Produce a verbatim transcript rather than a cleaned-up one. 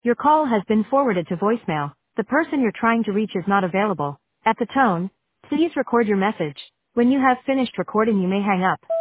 Your call has been forwarded to voicemail. The person you're trying to reach is not available. At the tone, please record your message. When you have finished recording, you may hang up.